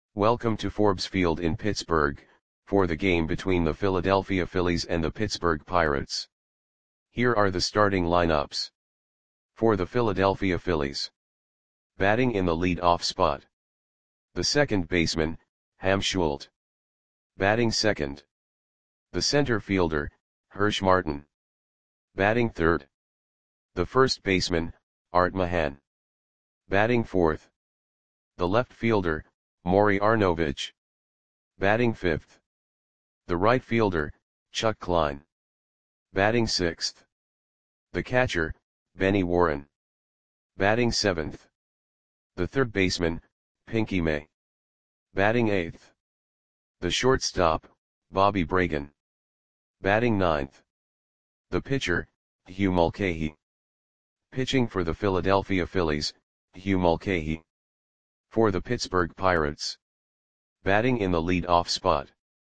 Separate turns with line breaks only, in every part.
Welcome to Forbes Field in Pittsburgh, for the game between the Philadelphia Phillies and the Pittsburgh Pirates. Here are the starting lineups. For the Philadelphia Phillies. Batting in the lead-off spot. The second baseman, Ham Schuldt. Batting second. The center fielder, Hirsch Martin. Batting third. The first baseman, Art Mahan. Batting fourth. The left fielder, Maury Arnovich. Batting fifth. The right fielder, Chuck Klein. Batting sixth. The catcher, Benny Warren. Batting seventh. The third baseman, Pinky May. Batting eighth. The shortstop, Bobby Bragan. Batting ninth. The pitcher, Hugh Mulcahy. Pitching for the Philadelphia Phillies, Hugh Mulcahy. For the Pittsburgh Pirates. Batting in the lead-off spot.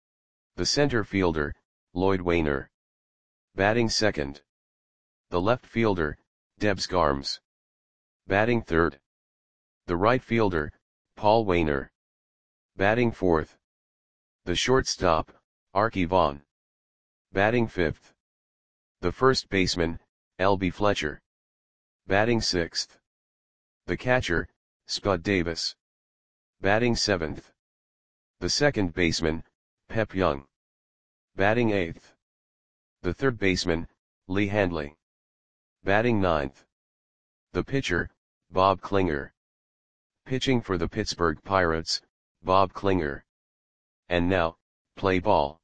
The center fielder, Lloyd Wainer. Batting second. The left fielder, Debs Garms. Batting third. The right fielder, Paul Wainer. Batting fourth. The shortstop, Arky Vaughan. Batting fifth. The first baseman, L.B. Fletcher. Batting sixth. The catcher, Spud Davis. Batting seventh. The second baseman, Pep Young. Batting eighth. The third baseman, Lee Handley. Batting ninth. The pitcher, Bob Klinger. Pitching for the Pittsburgh Pirates, Bob Klinger. And now, play ball.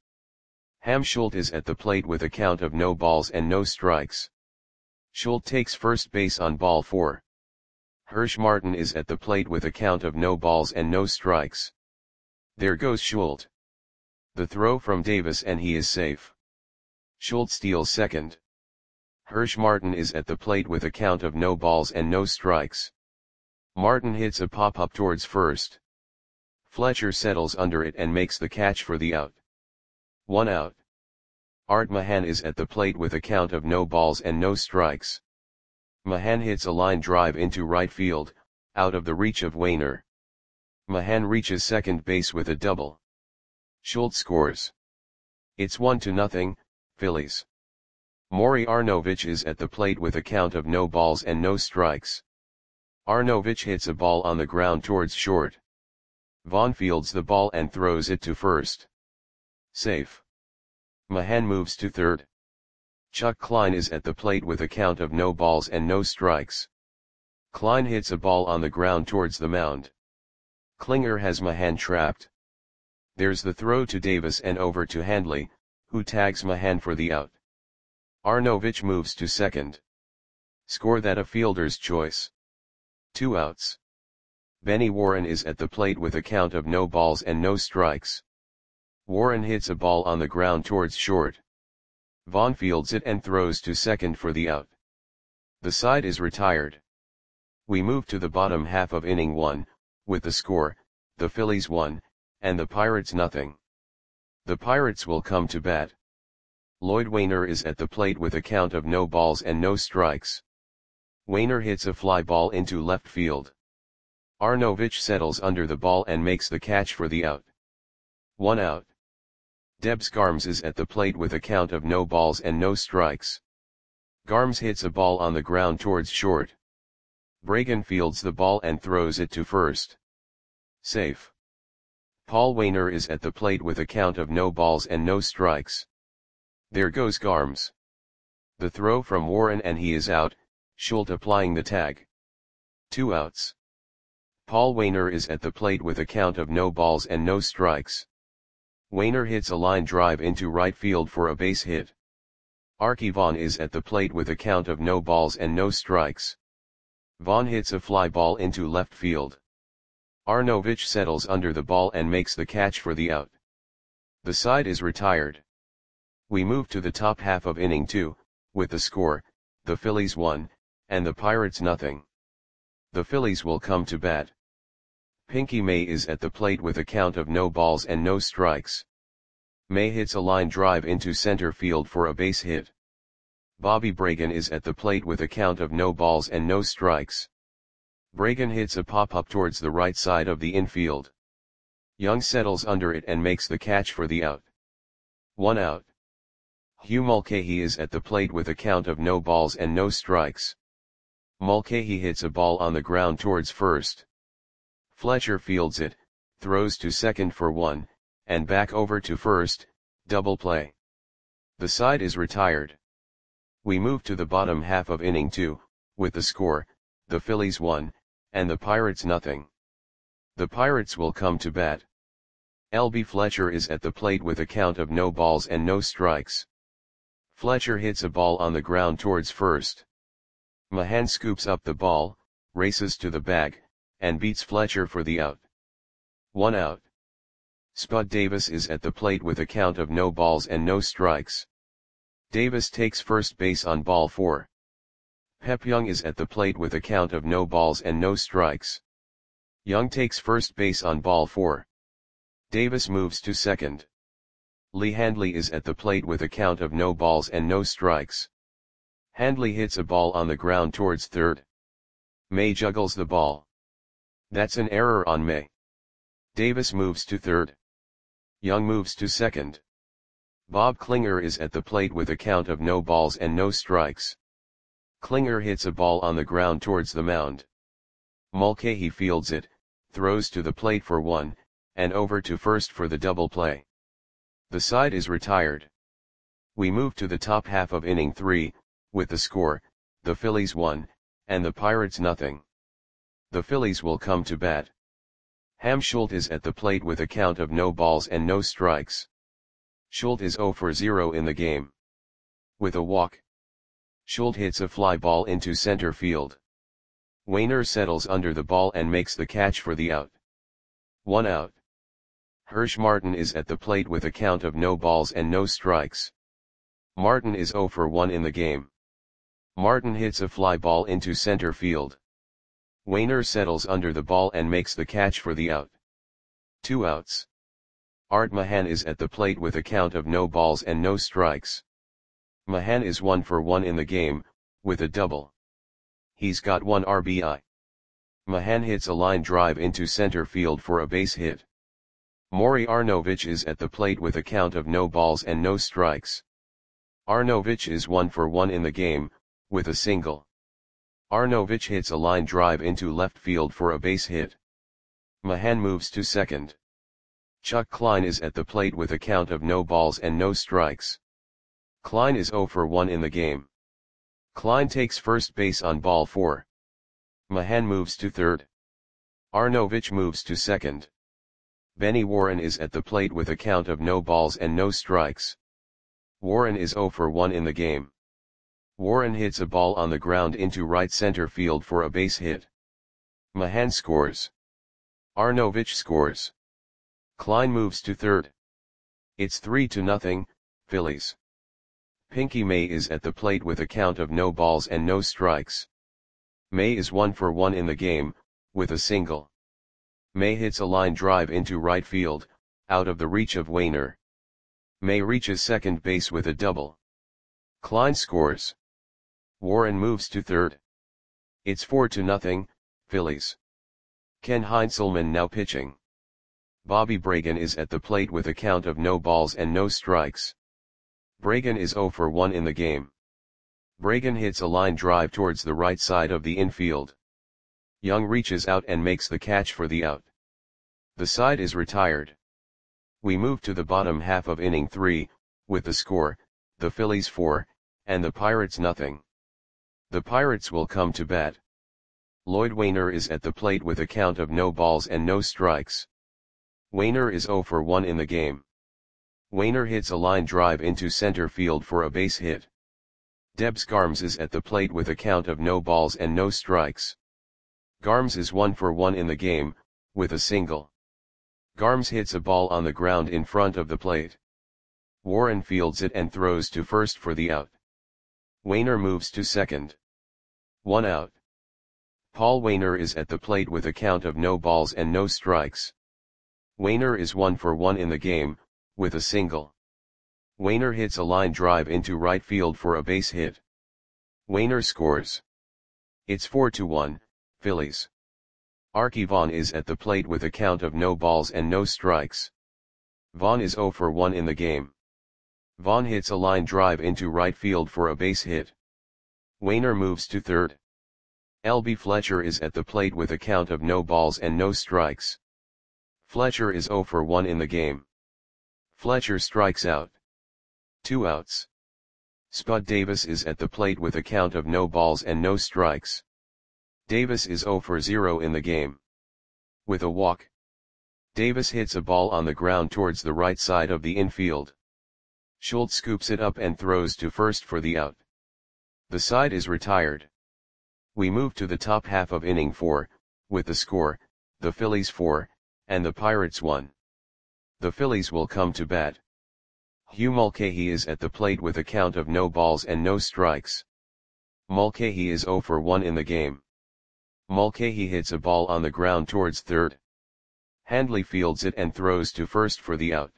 Ham Schuldt is at the plate with a count of no balls and no strikes. Schuldt takes first base on ball 4. Hirsch Martin is at the plate with a count of no balls and no strikes. There goes Schuldt. The throw from Davis and he is safe. Schuldt steals second. Hirsch Martin is at the plate with a count of no balls and no strikes. Martin hits a pop-up towards first. Fletcher settles under it and makes the catch for the out. 1 out. Art Mahan is at the plate with a count of no balls and no strikes. Mahan hits a line drive into right field, out of the reach of Wainer. Mahan reaches second base with a double. Schuldt scores. It's 1-0, Phillies. Maury Arnovich is at the plate with a count of no balls and no strikes. Arnovich hits a ball on the ground towards short. Vaughan fields the ball and throws it to first. Safe. Mahan moves to third. Chuck Klein is at the plate with a count of no balls and no strikes. Klein hits a ball on the ground towards the mound. Klinger has Mahan trapped. There's the throw to Davis and over to Handley, who tags Mahan for the out. Arnovich moves to second. Score that a fielder's choice. 2 outs. Benny Warren is at the plate with a count of no balls and no strikes. Warren hits a ball on the ground towards short. Vaughan fields it and throws to second for the out. The side is retired. We move to the bottom half of inning 1, with the score, the Phillies 1, and the Pirates nothing. The Pirates will come to bat. Lloyd Wainer is at the plate with a count of no balls and no strikes. Wainer hits a fly ball into left field. Arnovich settles under the ball and makes the catch for the out. 1 out. Debs Garms is at the plate with a count of no balls and no strikes. Garms hits a ball on the ground towards short. Bragan fields the ball and throws it to first. Safe. Paul Wainer is at the plate with a count of no balls and no strikes. There goes Garms. The throw from Warren and he is out, Schuldt applying the tag. 2 outs. Paul Wainer is at the plate with a count of no balls and no strikes. Wainer hits a line drive into right field for a base hit. Arky Vaughan is at the plate with a count of no balls and no strikes. Vaughan hits a fly ball into left field. Arnovich settles under the ball and makes the catch for the out. The side is retired. We move to the top half of inning 2, with the score, the Phillies 1, and the Pirates nothing. The Phillies will come to bat. Pinky May is at the plate with a count of no balls and no strikes. May hits a line drive into center field for a base hit. Bobby Bragan is at the plate with a count of no balls and no strikes. Bragan hits a pop-up towards the right side of the infield. Young settles under it and makes the catch for the out. 1 out. Hugh Mulcahy is at the plate with a count of no balls and no strikes. Mulcahy hits a ball on the ground towards first. Fletcher fields it, throws to second for 1, and back over to first, double play. The side is retired. We move to the bottom half of inning 2, with the score, the Phillies 1, and the Pirates nothing. The Pirates will come to bat. L.B. Fletcher is at the plate with a count of no balls and no strikes. Fletcher hits a ball on the ground towards first. Mahan scoops up the ball, races to the bag, and beats Fletcher for the out. 1 out. Spud Davis is at the plate with a count of no balls and no strikes. Davis takes first base on ball 4. Pep Young is at the plate with a count of no balls and no strikes. Young takes first base on ball 4. Davis moves to second. Lee Handley is at the plate with a count of no balls and no strikes. Handley hits a ball on the ground towards third. May juggles the ball. That's an error on May. Davis moves to third. Young moves to second. Bob Klinger is at the plate with a count of no balls and no strikes. Klinger hits a ball on the ground towards the mound. Mulcahy fields it, throws to the plate for 1, and over to first for the double play. The side is retired. We move to the top half of inning 3, with the score, the Phillies 1, and the Pirates nothing. The Phillies will come to bat. Ham Schultz is at the plate with a count of no balls and no strikes. Schultz is 0 for 0 in the game. With a walk, Schultz hits a fly ball into center field. Wainer settles under the ball and makes the catch for the out. 1 out. Hirsch Martin is at the plate with a count of no balls and no strikes. Martin is 0 for 1 in the game. Martin hits a fly ball into center field. Wainer settles under the ball and makes the catch for the out. 2 outs. Art Mahan is at the plate with a count of no balls and no strikes. Mahan is 1 for 1 in the game, with a double. He's got 1 RBI. Mahan hits a line drive into center field for a base hit. Maury Arnovich is at the plate with a count of no balls and no strikes. Arnovich is 1 for 1 in the game, with a single. Arnovich hits a line drive into left field for a base hit. Mahan moves to second. Chuck Klein is at the plate with a count of no balls and no strikes. Klein is 0 for 1 in the game. Klein takes first base on ball 4. Mahan moves to third. Arnovich moves to second. Benny Warren is at the plate with a count of no balls and no strikes. Warren is 0 for 1 in the game. Warren hits a ball on the ground into right center field for a base hit. Mahan scores. Arnovich scores. Klein moves to third. It's 3-0, Phillies. Pinky May is at the plate with a count of no balls and no strikes. May is 1 for 1 in the game, with a single. May hits a line drive into right field, out of the reach of Wainer. May reaches second base with a double. Klein scores. Warren moves to third. It's 4-0, Phillies. Ken Heinzelman now pitching. Bobby Bragan is at the plate with a count of no balls and no strikes. Bragan is 0 for 1 in the game. Bragan hits a line drive towards the right side of the infield. Young reaches out and makes the catch for the out. The side is retired. We move to the bottom half of inning 3, with the score, the Phillies 4, and the Pirates nothing. The Pirates will come to bat. Lloyd Wainer is at the plate with a count of no balls and no strikes. Wainer is 0 for 1 in the game. Wainer hits a line drive into center field for a base hit. Debs Garms is at the plate with a count of no balls and no strikes. Garms is 1 for 1 in the game, with a single. Garms hits a ball on the ground in front of the plate. Warren fields it and throws to first for the out. Wainer moves to second. 1 out. Paul Wainer is at the plate with a count of no balls and no strikes. Wainer is 1 for 1 in the game, with a single. Wainer hits a line drive into right field for a base hit. Wainer scores. It's 4-1, Phillies. Archie Vaughan is at the plate with a count of no balls and no strikes. Vaughan is 0 for 1 in the game. Vaughan hits a line drive into right field for a base hit. Wainer moves to third. L.B. Fletcher is at the plate with a count of no balls and no strikes. Fletcher is 0 for 1 in the game. Fletcher strikes out. 2 outs. Spud Davis is at the plate with a count of no balls and no strikes. Davis is 0 for 0 in the game. With a walk, Davis hits a ball on the ground towards the right side of the infield. Schultz scoops it up and throws to first for the out. The side is retired. We move to the top half of inning 4, with the score, the Phillies 4, and the Pirates 1. The Phillies will come to bat. Hugh Mulcahy is at the plate with a count of no balls and no strikes. Mulcahy is 0 for 1 in the game. Mulcahy hits a ball on the ground towards third. Handley fields it and throws to first for the out.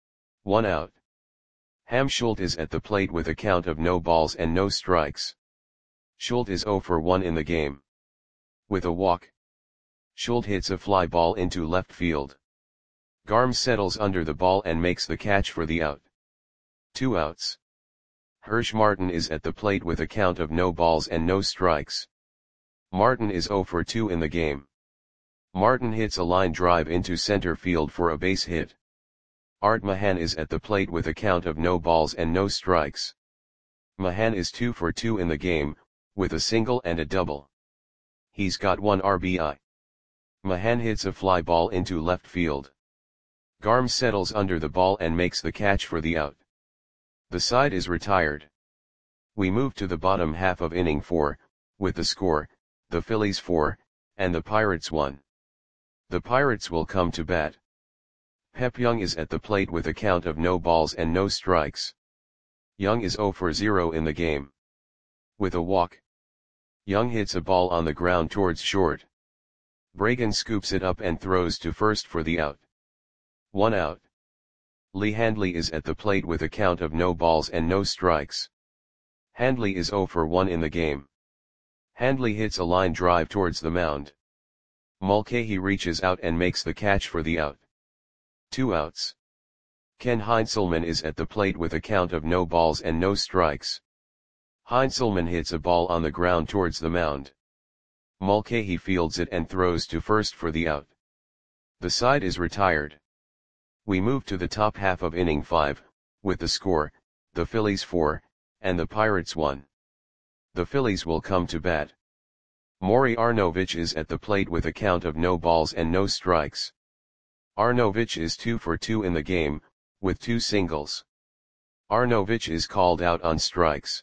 1 out. Ham Schultz is at the plate with a count of no balls and no strikes. Schultz is 0 for 1 in the game. With a walk, Schultz hits a fly ball into left field. Garm settles under the ball and makes the catch for the out. 2 outs. Hirsch Martin is at the plate with a count of no balls and no strikes. Martin is 0 for 2 in the game. Martin hits a line drive into center field for a base hit. Art Mahan is at the plate with a count of no balls and no strikes. Mahan is 2 for 2 in the game, with a single and a double. He's got 1 RBI. Mahan hits a fly ball into left field. Garm settles under the ball and makes the catch for the out. The side is retired. We move to the bottom half of inning 4, with the score, the Phillies 4, and the Pirates 1. The Pirates will come to bat. Pep Young is at the plate with a count of no balls and no strikes. Young is 0 for 0 in the game. With a walk, Young hits a ball on the ground towards short. Bragan scoops it up and throws to first for the out. 1 out. Lee Handley is at the plate with a count of no balls and no strikes. Handley is 0 for 1 in the game. Handley hits a line drive towards the mound. Mulcahy reaches out and makes the catch for the out. 2 outs. Ken Heinzelman is at the plate with a count of no balls and no strikes. Heinzelman hits a ball on the ground towards the mound. Mulcahy fields it and throws to first for the out. The side is retired. We move to the top half of inning 5, with the score, the Phillies 4, and the Pirates 1. The Phillies will come to bat. Maury Arnovich is at the plate with a count of no balls and no strikes. Arnovich is 2 for 2 in the game, with 2 singles. Arnovich is called out on strikes.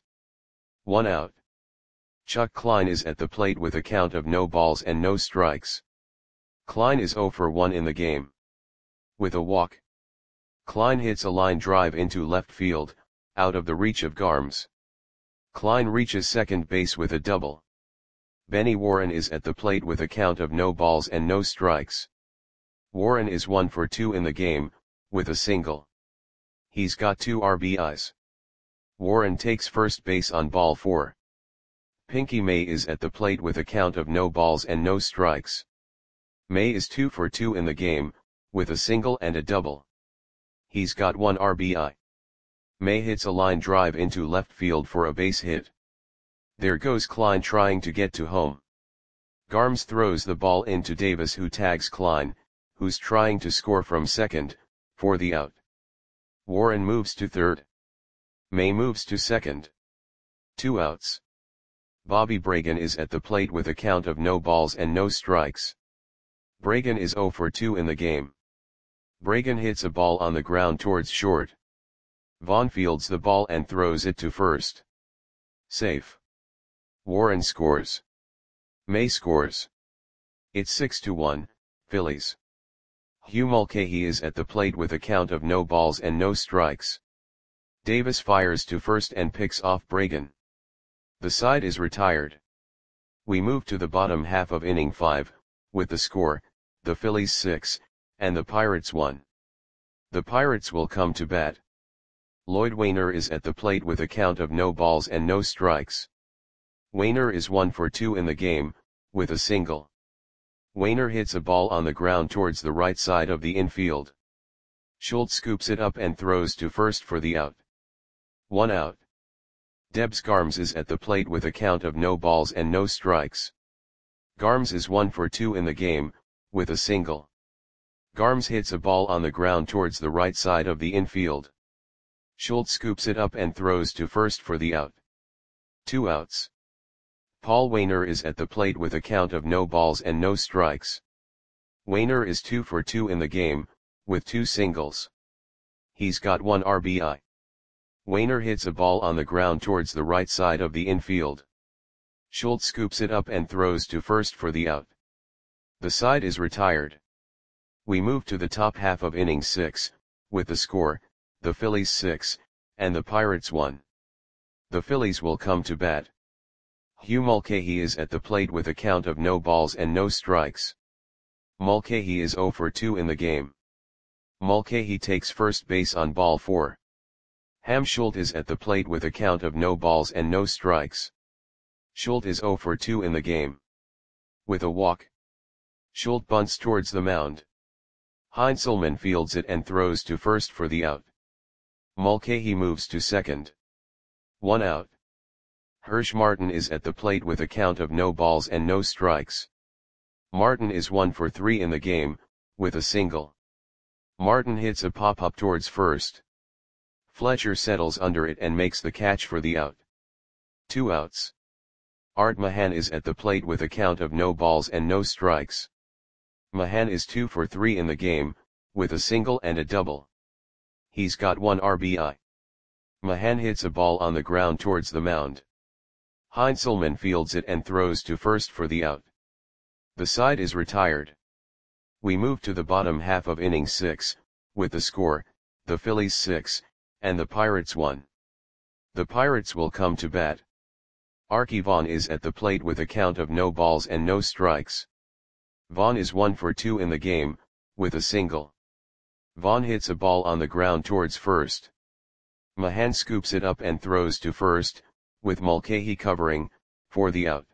1 out. Chuck Klein is at the plate with a count of no balls and no strikes. Klein is 0 for 1 in the game. With a walk, Klein hits a line drive into left field, out of the reach of Garms. Klein reaches second base with a double. Benny Warren is at the plate with a count of no balls and no strikes. Warren is 1 for 2 in the game, with a single. He's got 2 RBIs. Warren takes first base on ball 4. Pinky May is at the plate with a count of no balls and no strikes. May is 2 for 2 in the game, with a single and a double. He's got 1 RBI. May hits a line drive into left field for a base hit. There goes Klein trying to get to home. Garms throws the ball into Davis, who tags Klein, who's trying to score from second, for the out. Warren moves to third. May moves to second. 2 outs. Bobby Bragan is at the plate with a count of no balls and no strikes. Bragan is 0 for 2 in the game. Bragan hits a ball on the ground towards short. Vaughn fields the ball and throws it to first. Safe. Warren scores. May scores. It's 6-1, Phillies. Hugh Mulcahy is at the plate with a count of no balls and no strikes. Davis fires to first and picks off Bragan. The side is retired. We move to the bottom half of inning 5, with the score, the Phillies 6, and the Pirates 1. The Pirates will come to bat. Lloyd Wainer is at the plate with a count of no balls and no strikes. Wainer is 1 for 2 in the game, with a single. Wainer hits a ball on the ground towards the right side of the infield. Schultz scoops it up and throws to first for the out. 1 out. Debs Garms is at the plate with a count of no balls and no strikes. Garms is 1 for 2 in the game, with a single. Garms hits a ball on the ground towards the right side of the infield. Schultz scoops it up and throws to first for the out. 2 outs. Paul Wainer is at the plate with a count of no balls and no strikes. Wainer is 2 for 2 in the game, with 2 singles. He's got 1 RBI. Wainer hits a ball on the ground towards the right side of the infield. Schultz scoops it up and throws to first for the out. The side is retired. We move to the top half of inning 6, with the score, the Phillies 6, and the Pirates 1. The Phillies will come to bat. Hugh Mulcahy is at the plate with a count of no balls and no strikes. Mulcahy is 0 for 2 in the game. Mulcahy takes first base on ball 4. Ham Schultz is at the plate with a count of no balls and no strikes. Schultz is 0 for 2 in the game. With a walk, Schultz bunts towards the mound. Heinzelman fields it and throws to first for the out. Mulcahy moves to second. 1 out. Hirsch Martin is at the plate with a count of no balls and no strikes. Martin is 1 for 3 in the game, with a single. Martin hits a pop-up towards first. Fletcher settles under it and makes the catch for the out. 2 outs. Art Mahan is at the plate with a count of no balls and no strikes. Mahan is 2 for 3 in the game, with a single and a double. He's got 1 RBI. Mahan hits a ball on the ground towards the mound. Heinzelman fields it and throws to first for the out. The side is retired. We move to the bottom half of inning 6, with the score, the Phillies 6, and the Pirates 1. The Pirates will come to bat. Archie Vaughn is at the plate with a count of no balls and no strikes. Vaughn is 1 for 2 in the game, with a single. Vaughn hits a ball on the ground towards first. Mahan scoops it up and throws to first, with Mulcahy covering, for the out.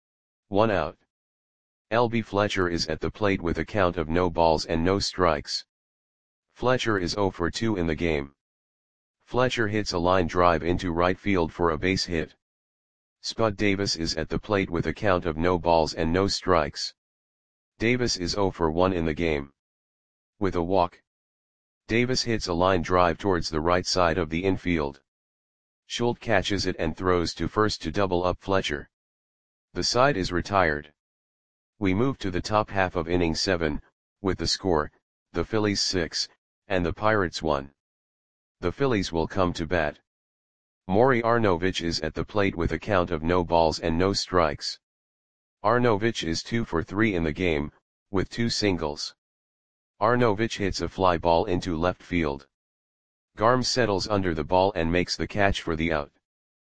1 out. L.B. Fletcher is at the plate with a count of no balls and no strikes. Fletcher is 0 for 2 in the game. Fletcher hits a line drive into right field for a base hit. Spud Davis is at the plate with a count of no balls and no strikes. Davis is 0 for 1 in the game. With a walk, Davis hits a line drive towards the right side of the infield. Schultz catches it and throws to first to double up Fletcher. The side is retired. We move to the top half of inning 7, with the score, the Phillies 6, and the Pirates 1. The Phillies will come to bat. Maury Arnovich is at the plate with a count of no balls and no strikes. Arnovich is 2 for 3 in the game, with 2 singles. Arnovich hits a fly ball into left field. Garms settles under the ball and makes the catch for the out.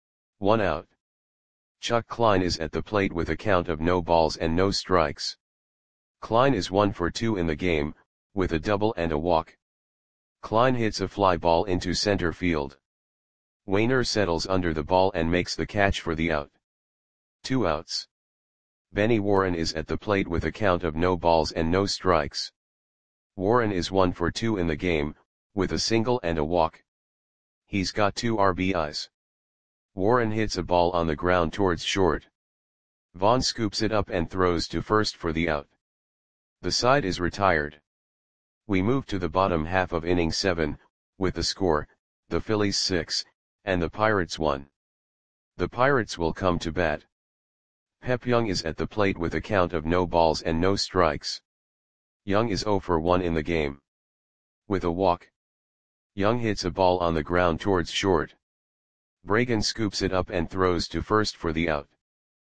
1 out. Chuck Klein is at the plate with a count of no balls and no strikes. Klein is 1 for 2 in the game, with a double and a walk. Klein hits a fly ball into center field. Wainer settles under the ball and makes the catch for the out. 2 outs. Benny Warren is at the plate with a count of no balls and no strikes. Warren is 1 for 2 in the game, with a single and a walk. He's got 2 RBIs. Warren hits a ball on the ground towards short. Vaughn scoops it up and throws to first for the out. The side is retired. We move to the bottom half of inning 7, with the score, the Phillies 6, and the Pirates 1. The Pirates will come to bat. Pep Young is at the plate with a count of no balls and no strikes. Young is 0 for 1 in the game. With a walk, Young hits a ball on the ground towards short. Bragan scoops it up and throws to first for the out.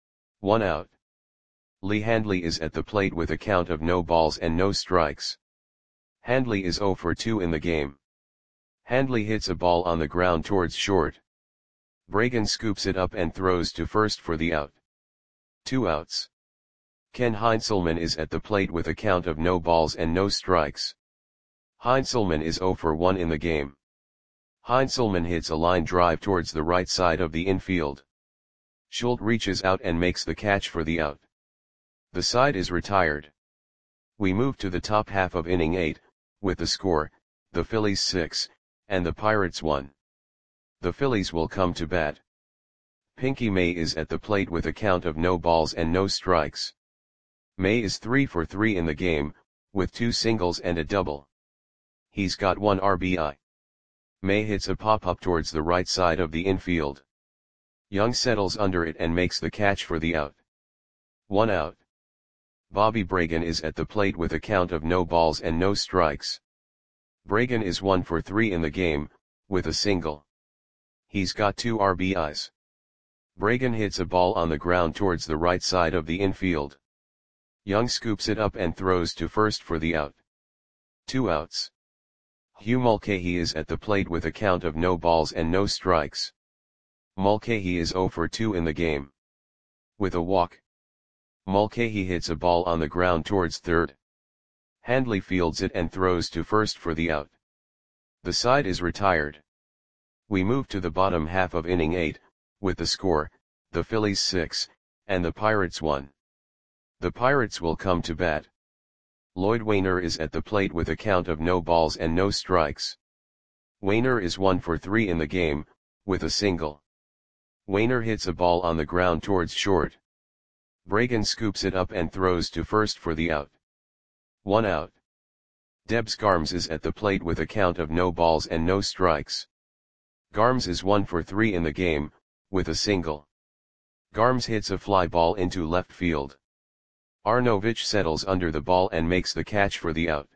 1 out. Lee Handley is at the plate with a count of no balls and no strikes. Handley is 0 for 2 in the game. Handley hits a ball on the ground towards short. Bragan scoops it up and throws to first for the out. 2 outs. Ken Heinzelman is at the plate with a count of no balls and no strikes. Heinzelman is 0 for 1 in the game. Heinzelman hits a line drive towards the right side of the infield. Schultz reaches out and makes the catch for the out. The side is retired. We move to the top half of inning 8, with the score, the Phillies 6, and the Pirates 1. The Phillies will come to bat. Pinky May is at the plate with a count of no balls and no strikes. May is 3 for 3 in the game, with 2 singles and a double. He's got 1 RBI. May hits a pop-up towards the right side of the infield. Young settles under it and makes the catch for the out. 1 out. Bobby Bragan is at the plate with a count of no balls and no strikes. Bragan is 1 for 3 in the game, with a single. He's got 2 RBIs. Bragan hits a ball on the ground towards the right side of the infield. Young scoops it up and throws to first for the out. 2 outs. Hugh Mulcahy is at the plate with a count of no balls and no strikes. Mulcahy is 0 for 2 in the game. With a walk. Mulcahy hits a ball on the ground towards third. Handley fields it and throws to first for the out. The side is retired. We move to the bottom half of inning 8, with the score, the Phillies 6, and the Pirates 1. The Pirates will come to bat. Lloyd Wainer is at the plate with a count of no balls and no strikes. Wainer is 1 for 3 in the game, with a single. Wainer hits a ball on the ground towards short. Bragan scoops it up and throws to first for the out. 1 out. Debs Garms is at the plate with a count of no balls and no strikes. Garms is 1 for 3 in the game, with a single. Garms hits a fly ball into left field. Arnovich settles under the ball and makes the catch for the out.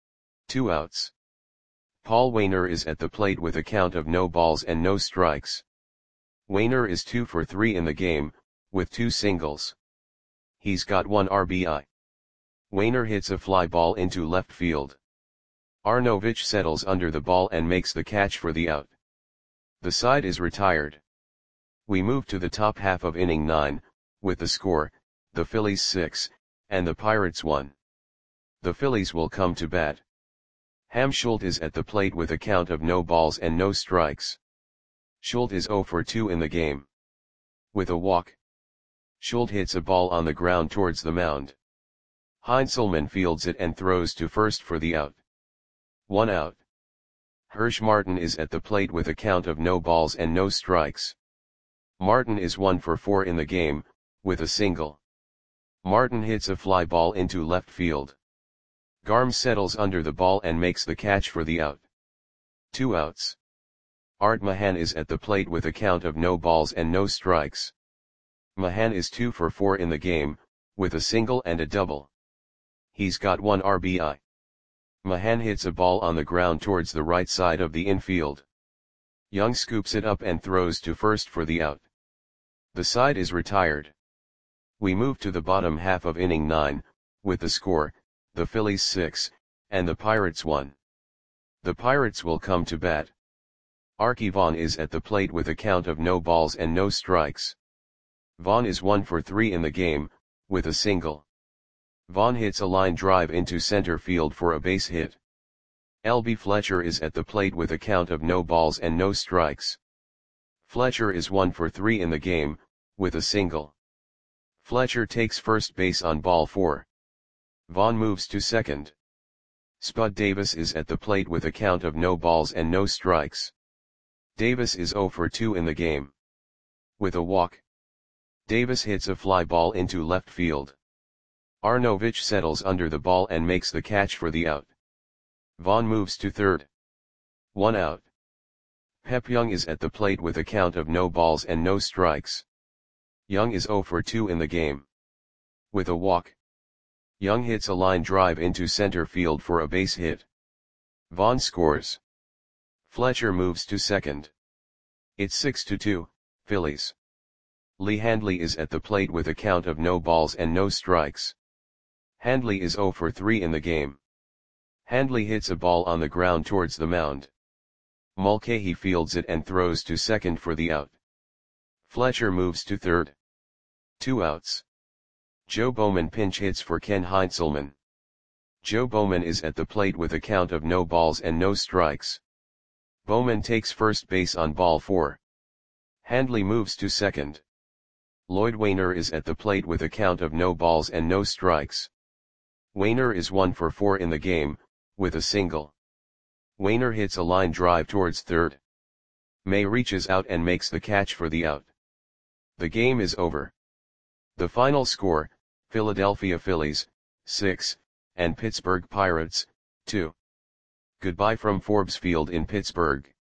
2 outs. Paul Wainer is at the plate with a count of no balls and no strikes. Wainer is 2 for 3 in the game, with 2 singles. He's got 1 RBI. Wainer hits a fly ball into left field. Arnovich settles under the ball and makes the catch for the out. The side is retired. We move to the top half of inning 9, with the score, the Phillies 6, and the Pirates 1. The Phillies will come to bat. Ham Schultz is at the plate with a count of no balls and no strikes. Schultz is 0 for 2 in the game. With a walk. Schultz hits a ball on the ground towards the mound. Heinzelman fields it and throws to first for the out. 1 out. Hirsch Martin is at the plate with a count of no balls and no strikes. Martin is 1 for 4 in the game, with a single. Martin hits a fly ball into left field. Garm settles under the ball and makes the catch for the out. 2 outs. Art Mahan is at the plate with a count of no balls and no strikes. Mahan is 2 for 4 in the game, with a single and a double. He's got 1 RBI. Mahan hits a ball on the ground towards the right side of the infield. Young scoops it up and throws to first for the out. The side is retired. We move to the bottom half of inning 9, with the score, the Phillies 6, and the Pirates 1. The Pirates will come to bat. Archie Vaughn is at the plate with a count of no balls and no strikes. Vaughn is 1 for 3 in the game, with a single. Vaughn hits a line drive into center field for a base hit. L.B. Fletcher is at the plate with a count of no balls and no strikes. Fletcher is 1 for 3 in the game, with a single. Fletcher takes first base on ball 4. Vaughn moves to second. Spud Davis is at the plate with a count of no balls and no strikes. Davis is 0 for 2 in the game. With a walk. Davis hits a fly ball into left field. Arnovich settles under the ball and makes the catch for the out. Vaughn moves to third. 1 out. Pep Young is at the plate with a count of no balls and no strikes. Young is 0 for 2 in the game. With a walk. Young hits a line drive into center field for a base hit. Vaughn scores. Fletcher moves to second. It's 6-2, Phillies. Lee Handley is at the plate with a count of no balls and no strikes. Handley is 0 for 3 in the game. Handley hits a ball on the ground towards the mound. Mulcahy fields it and throws to second for the out. Fletcher moves to third. 2 outs. Joe Bowman pinch hits for Ken Heinzelman. Joe Bowman is at the plate with a count of no balls and no strikes. Bowman takes first base on ball 4. Handley moves to second. Lloyd Wainer is at the plate with a count of no balls and no strikes. Wainer is 1 for 4 in the game, with a single. Wainer hits a line drive towards third. May reaches out and makes the catch for the out. The game is over. The final score, Philadelphia Phillies, 6, and Pittsburgh Pirates, 2. Goodbye from Forbes Field in Pittsburgh.